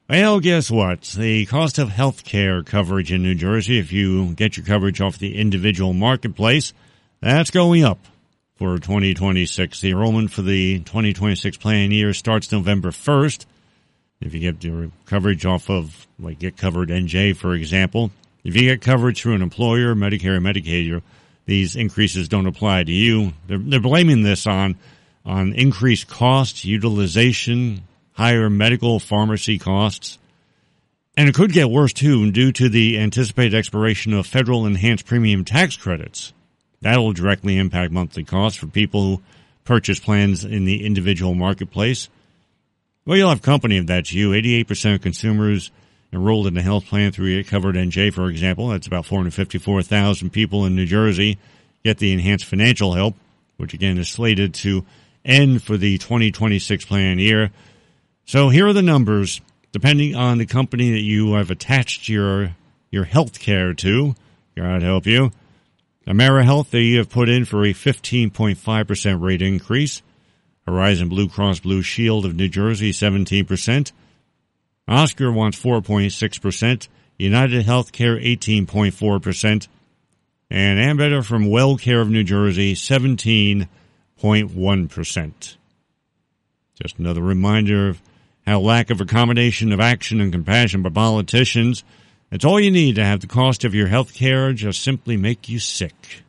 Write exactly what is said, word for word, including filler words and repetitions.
Well, guess what? The cost of health care coverage in New Jersey, if you get your coverage off the individual marketplace, that's going up for twenty twenty-six. The enrollment for the twenty twenty-six plan year starts November first. If you get your coverage off of, like, Get Covered N J, for example, if you get coverage through an employer, Medicare or Medicaid, these increases don't apply to you. They're, they're blaming this on, on increased costs, utilization, higher medical pharmacy costs. And it could get worse, too, due to the anticipated expiration of federal enhanced premium tax credits. That will directly impact monthly costs for people who purchase plans in the individual marketplace. Well, you'll have company if that's you. eighty-eight percent of consumers enrolled in a health plan through Get Covered N J, for example. That's about four hundred fifty-four thousand people in New Jersey get the enhanced financial help, which, again, is slated to end for the twenty twenty-six plan year. So here are the numbers, depending on the company that you have attached your your health care to. God help you. AmeriHealth, they have put in for a fifteen point five percent rate increase. Horizon Blue Cross Blue Shield of New Jersey, seventeen percent. Oscar wants four point six percent. United Healthcare, eighteen point four percent. And Ambetter from WellCare of New Jersey, seventeen point one percent. Just another reminder of how lack of accommodation of action and compassion by politicians, it's all you need to have the cost of your health care just simply make you sick.